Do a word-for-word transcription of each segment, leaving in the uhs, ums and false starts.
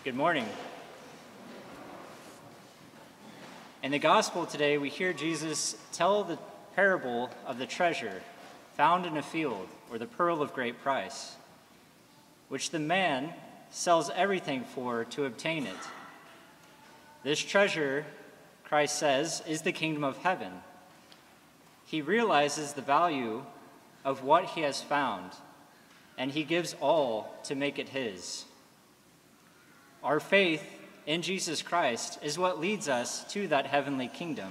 Good morning. In the gospel today, we hear Jesus tell the parable of the treasure found in a field, or the pearl of great price, which the man sells everything for to obtain it. This treasure, Christ says, is the kingdom of heaven. He realizes the value of what he has found, and he gives all to make it his. Our faith in Jesus Christ is what leads us to that heavenly kingdom.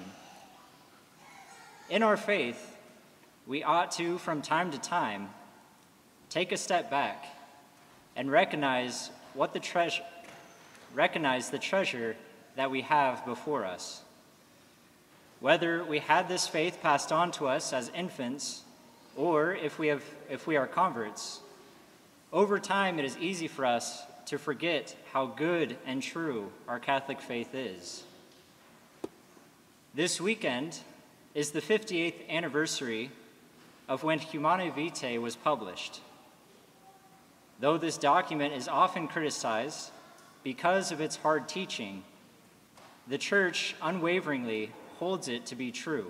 In our faith, we ought to, from time to time, take a step back and recognize what the treasure, recognize the treasure that we have before us. Whether we had this faith passed on to us as infants, or if we have, if we are converts, over time it is easy for us to forget how good and true our Catholic faith is. This weekend is the fifty-eighth anniversary of when Humanae Vitae was published. Though this document is often criticized because of its hard teaching, the Church unwaveringly holds it to be true.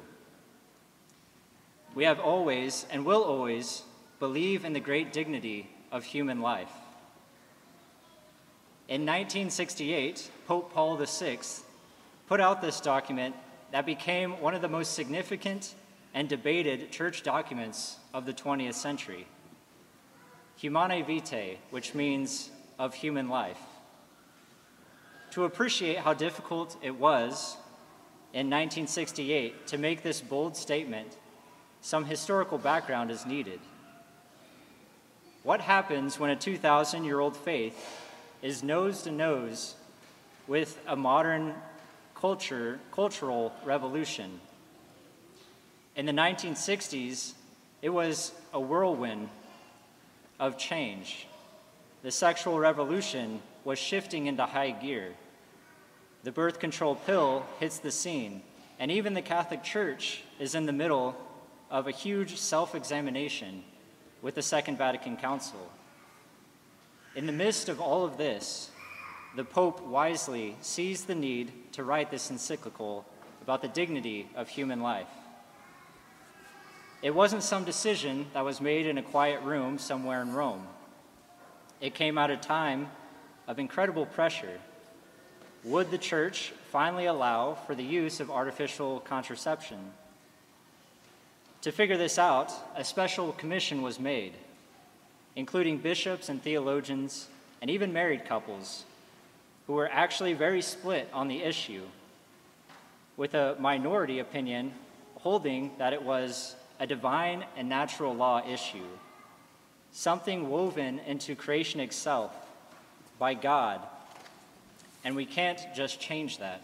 We have always and will always believe in the great dignity of human life. In nineteen sixty-eight, Pope Paul the Sixth put out this document that became one of the most significant and debated church documents of the twentieth century, Humanae Vitae, which means of human life. To appreciate how difficult it was in nineteen sixty-eight to make this bold statement, some historical background is needed. What happens when a two thousand year old faith is nose to nose with a modern culture, cultural revolution? In the nineteen sixties, it was a whirlwind of change. The sexual revolution was shifting into high gear. The birth control pill hits the scene, and even the Catholic Church is in the middle of a huge self-examination with the Second Vatican Council. In the midst of all of this, the Pope wisely sees the need to write this encyclical about the dignity of human life. It wasn't some decision that was made in a quiet room somewhere in Rome. It came at a time of incredible pressure. Would the Church finally allow for the use of artificial contraception? To figure this out, a special commission was made, including bishops and theologians, and even married couples, who were actually very split on the issue, with a minority opinion holding that it was a divine and natural law issue, something woven into creation itself by God, and we can't just change that.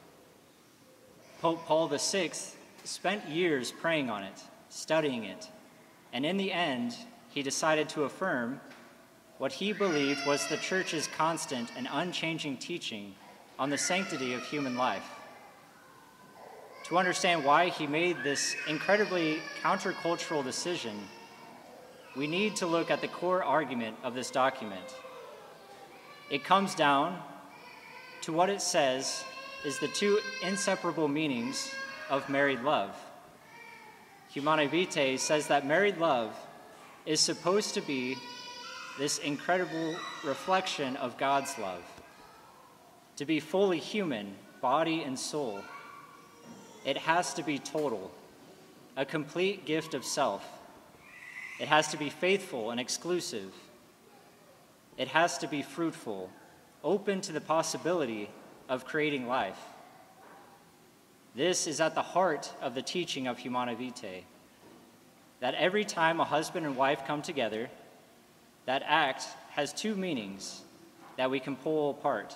Pope Paul the Sixth spent years praying on it, studying it, and in the end, he decided to affirm what he believed was the Church's constant and unchanging teaching on the sanctity of human life. To understand why he made this incredibly countercultural decision, we need to look at the core argument of this document. It comes down to what it says is the two inseparable meanings of married love. Humanae Vitae says that married love is supposed to be this incredible reflection of God's love, to be fully human, body and soul. It has to be total, a complete gift of self. It has to be faithful and exclusive. It has to be fruitful, open to the possibility of creating life. This is at the heart of the teaching of Humanae Vitae, that every time a husband and wife come together, that act has two meanings that we can pull apart.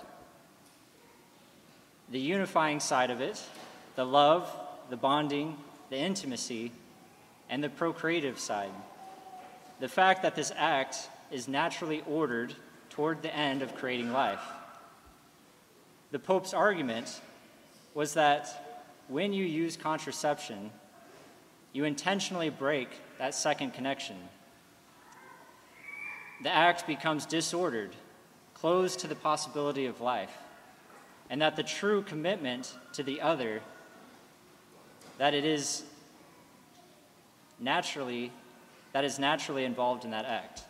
The unifying side of it, the love, the bonding, the intimacy, and the procreative side. The fact that this act is naturally ordered toward the end of creating life. The Pope's argument was that when you use contraception, you intentionally break that second connection. The act becomes disordered, closed to the possibility of life, and that the true commitment to the other, that it is naturally, that is naturally involved in that act.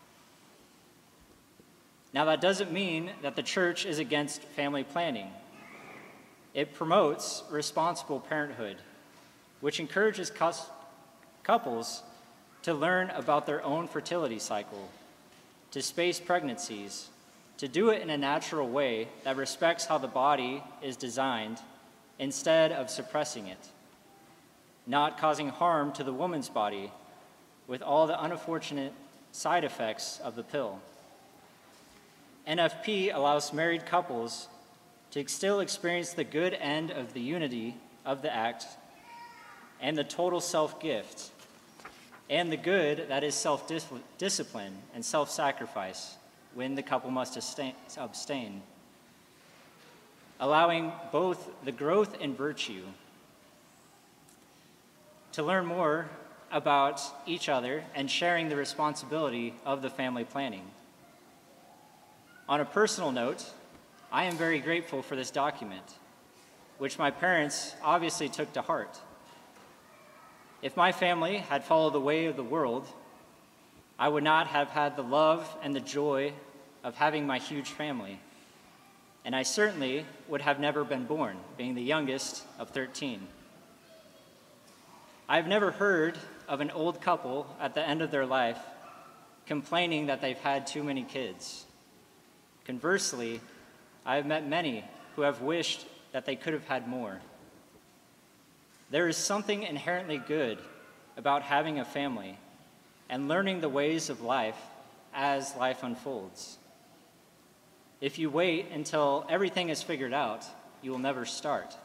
Now, that doesn't mean that the church is against family planning. It promotes responsible parenthood, which encourages cus- couples to learn about their own fertility cycle, to space pregnancies, to do it in a natural way that respects how the body is designed instead of suppressing it, not causing harm to the woman's body with all the unfortunate side effects of the pill. N F P allows married couples to still experience the good end of the unity of the act and the total self-gift, and the good that is self-discipline and self-sacrifice when the couple must abstain, allowing both the growth and virtue. To learn more about each other and sharing the responsibility of the family planning. On a personal note, I am very grateful for this document, which my parents obviously took to heart. If my family had followed the way of the world, I would not have had the love and the joy of having my huge family, and I certainly would have never been born, being the youngest of thirteen. I've never heard of an old couple at the end of their life complaining that they've had too many kids. Conversely, I have met many who have wished that they could have had more. There is something inherently good about having a family and learning the ways of life as life unfolds. If you wait until everything is figured out, you will never start.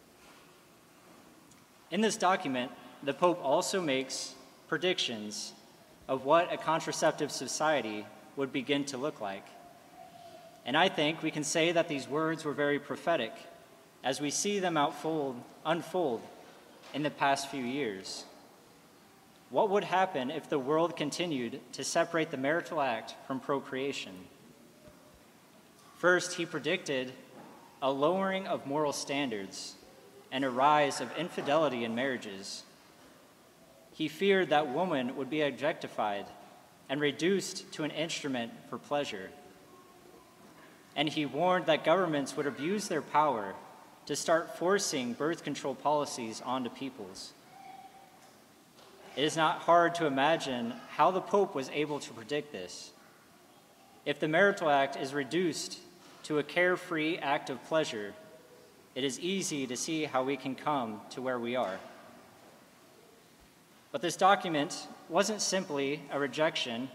In this document, the Pope also makes predictions of what a contraceptive society would begin to look like. And I think we can say that these words were very prophetic as we see them outfold, unfold in the past few years. What would happen if the world continued to separate the marital act from procreation? First, he predicted a lowering of moral standards and a rise of infidelity in marriages. He feared that woman would be objectified and reduced to an instrument for pleasure. And he warned that governments would abuse their power to start forcing birth control policies onto peoples. It is not hard to imagine how the Pope was able to predict this. If the marital act is reduced to a carefree act of pleasure, it is easy to see how we can come to where we are. But this document wasn't simply a rejection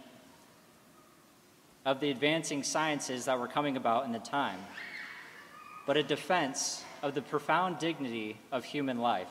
of the advancing sciences that were coming about in the time, but a defense of the profound dignity of human life.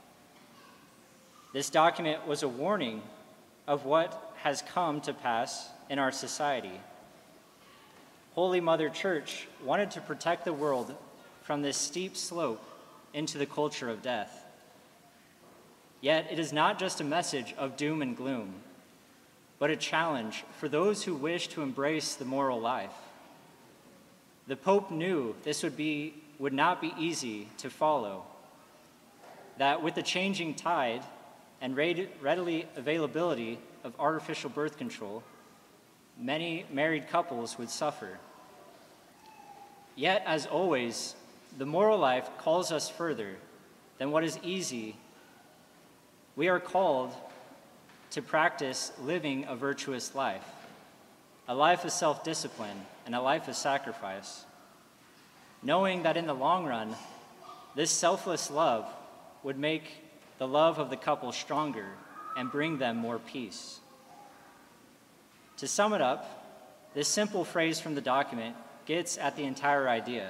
This document was a warning of what has come to pass in our society. Holy Mother Church wanted to protect the world from this steep slope into the culture of death. Yet it is not just a message of doom and gloom, but a challenge for those who wish to embrace the moral life. The Pope knew this would be would not be easy to follow, that with the changing tide and readily availability of artificial birth control, many married couples would suffer. Yet, as always, the moral life calls us further than what is easy. We are called to practice living a virtuous life, a life of self-discipline and a life of sacrifice, knowing that in the long run, this selfless love would make the love of the couple stronger and bring them more peace. To sum it up, this simple phrase from the document gets at the entire idea.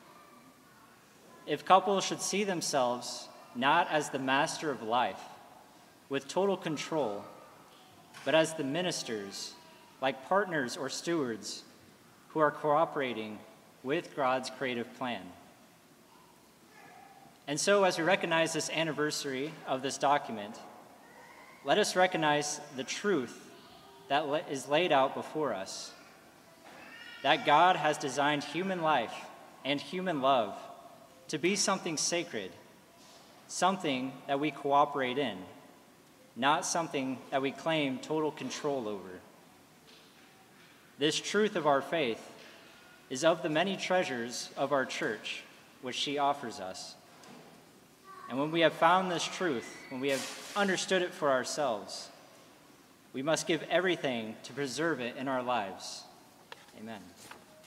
If couples should see themselves not as the master of life, with total control, but as the ministers, like partners or stewards, who are cooperating with God's creative plan. And so, as we recognize this anniversary of this document, let us recognize the truth that is laid out before us, that God has designed human life and human love to be something sacred, something that we cooperate in, not something that we claim total control over. This truth of our faith is of the many treasures of our church, which she offers us. And when we have found this truth, when we have understood it for ourselves, we must give everything to preserve it in our lives. Amen.